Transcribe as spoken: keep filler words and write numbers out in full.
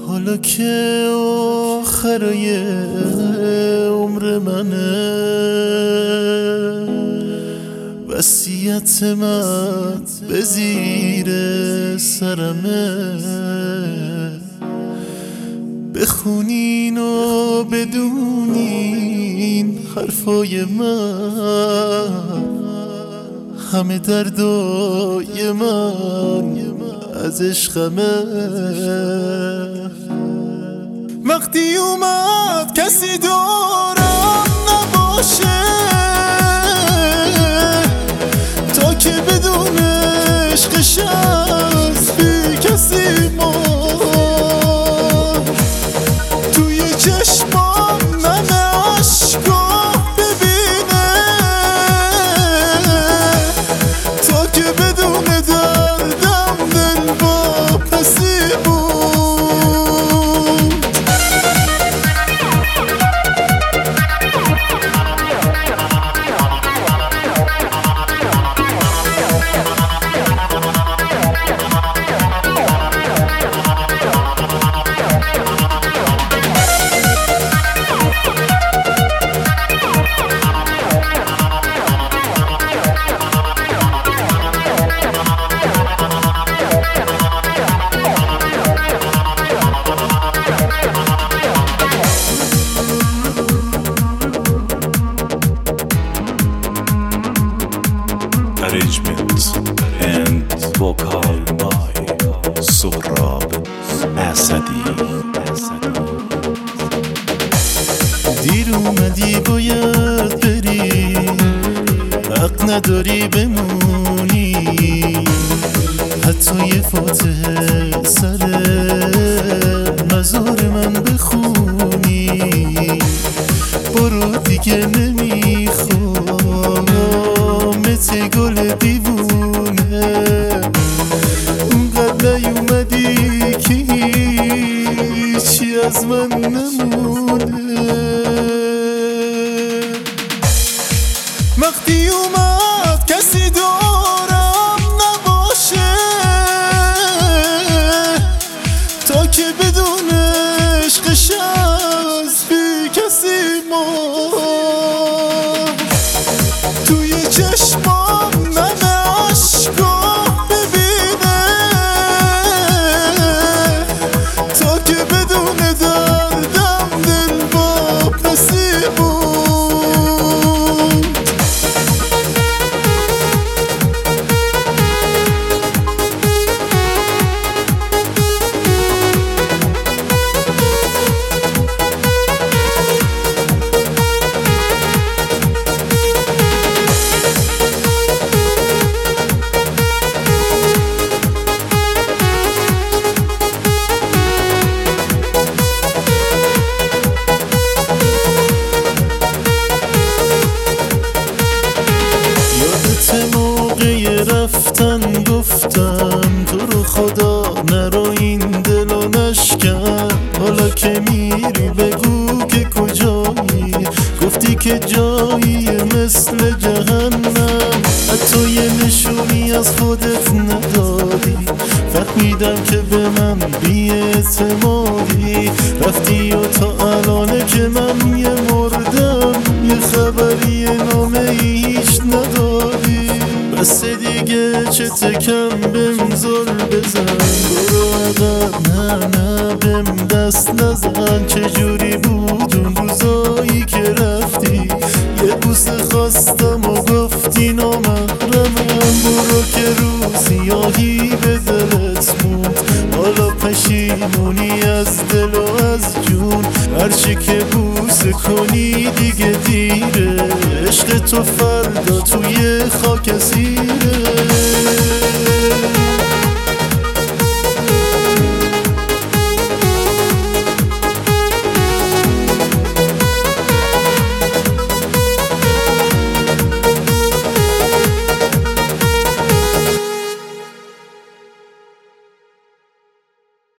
حالا که آخرای عمر منه، وصیت من به زیر سرمه، بخونین و بدونین حرفای من، همه دردای من از عشقمه. وقتی اومد کسی دورم نباشه، تا که بدون عشقش از بی کسی ما، توی چشمام من عشقا ببینه، تا که بدون دردم دل با پسی بود. Arrangement and vocal by Sohrab Asadi. دیر اومدی باید بری، حق نداری بمونی، حتی یه فاتحه سر مزار من بخونی. برو دیگه نمیخوام مثل گل دیوونه، اونقدر نیومدی که هیچی از من نمونه. وقتی اومد کسی دورم نباشه، تا که بدون عشقش از بی کسی ما، توی چشمام من عشقا ببینه، تا که بدون دردم دل با پسی بود. موقع رفتن گفتم تو رو خدا نرو این دلو نشکن، حالا که میری بگو که کجایی، گفتی که جایی مثل جهنم، حتی یه نشونی از خودت ندادی، فهمیدم که به من بی اعتمادی، رفتی و تا الانه که من یه مردم، یه خبری نامه هیچ ندادی. بس دیگه چه تکم بهم زل بزن، برو عقب نه نه بهم دست نزن. چجوری بود اون روزایی که رفتی، یه بوسه خواستم و گفتی نامحرمم، برو که روزیاهی به دلت موند، حالا پشیمونی از دل و از جون، هرچی که بوسه کنی دیگه دیره، عشق تو فردا توی خاک اسیره.